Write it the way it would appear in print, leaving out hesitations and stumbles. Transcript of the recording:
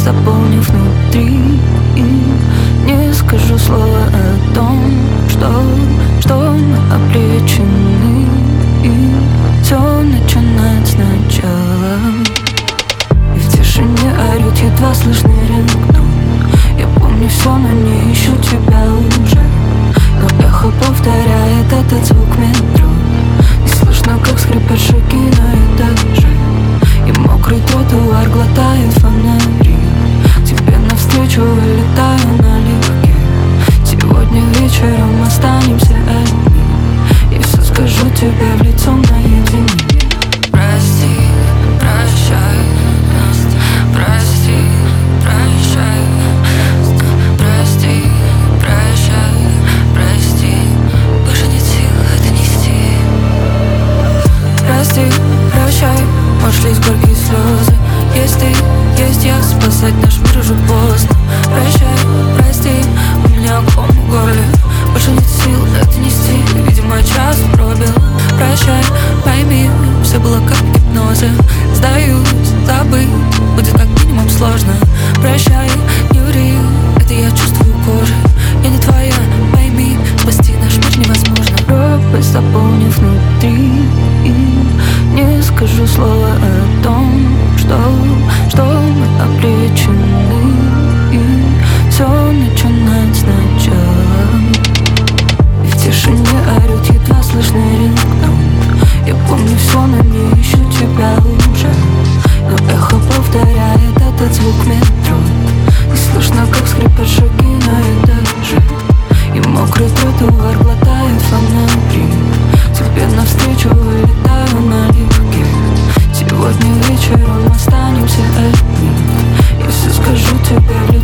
заполнив внутри. И не скажу слова о том, что мы обречены, и все начинать сначала. И в тишине орёт едва слышный рингтон. Я помню все, но не ищу тебя уже. Но эхо повторяет этот звук метро. И слышно, как скрипят шаги на этаже. И мокрый тротуар глотает фонари. Тебе навстречу вылетаю налегке. Сегодня вечером останемся одни. Я все скажу тебе в лицо наедине. Прости, прощай, прости, прощай, прости, прощай, прости. Больше нет сил это нести. Прости, прощай, ушлись горькие слезы. Есть ты, есть я, спасать наш мир уже поздно. Прощай, прости, у меня ком в горле. Больше нет сил это нести, видимо час пробил. Прощай, пойми, все было как в гипнозе. Сдаюсь, забыть будет как минимум сложно. Прощай, не ври, это я чувствую кожей. Я не твоя, пойми, спасти наш мир невозможно. Пропасть заполнив внутри. И не скажу слова о том, что мы обречены, и все начинать сначала. И в тишине орёт едва слышный рингтон. Я помню все, но не ищу тебя уже. Но эхо повторяет этот звук метро. И слышно, как скрипят шаги на этаже. И мокрый тротуар глотает фонари. Тебе навстречу вылетаю налегке. Сегодня вечером останемся одни. Я все скажу тебе.